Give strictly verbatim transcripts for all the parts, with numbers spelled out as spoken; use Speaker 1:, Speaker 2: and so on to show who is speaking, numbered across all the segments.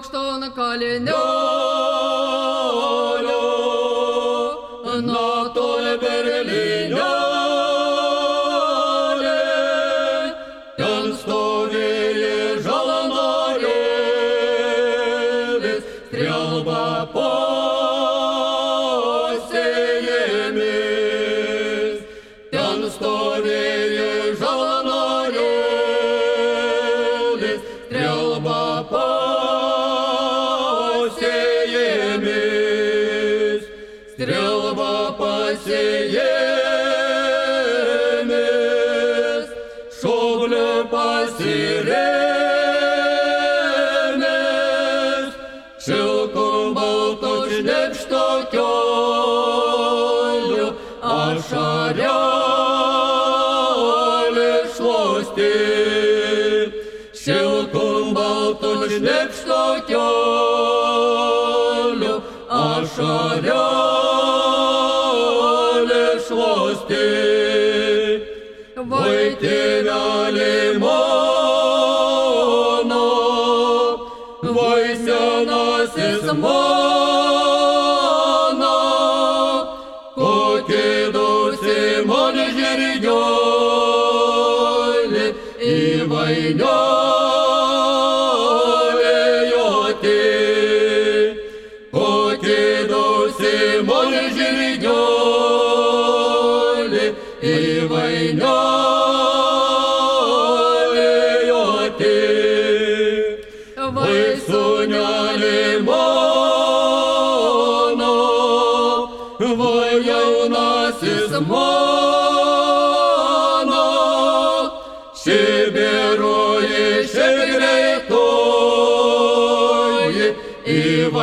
Speaker 1: aukšton kalinio, natoli Berlyne, ten stovėjo žalnorėlis, strelba po sėjimis, ten stovėjo žalnorėlis, strelba po sėjimis, strelba pasėjimis, šoblė pasirėmės, šilkom balto šnepšto kiolių, ašarelė šluostė, šilkom balto šnepšto kiolių, ašarelė šluostė. Vai tėveliai mano, vai senasis mano, kokie dausi man žirgioli į vainelę joti, kokie dausi man žirgioli į vainelę. Vai sūneli mano, vai jaunasis mano, šibiruoji šiaip greitoji į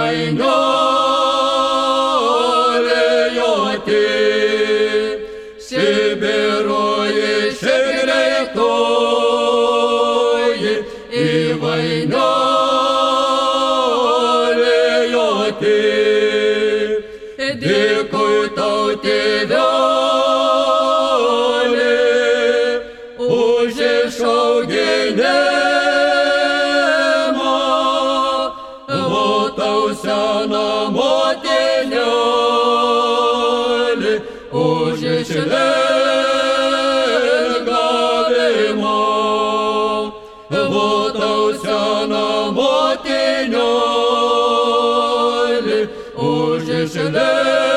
Speaker 1: vainelę joti, šibiruoji šiaip greitoji į vainelę. Dėkui tau, tėveli, už išauginimą, o tau sena motinėli, už išlegavimą, o tau sena motinėli, už išlegavimą.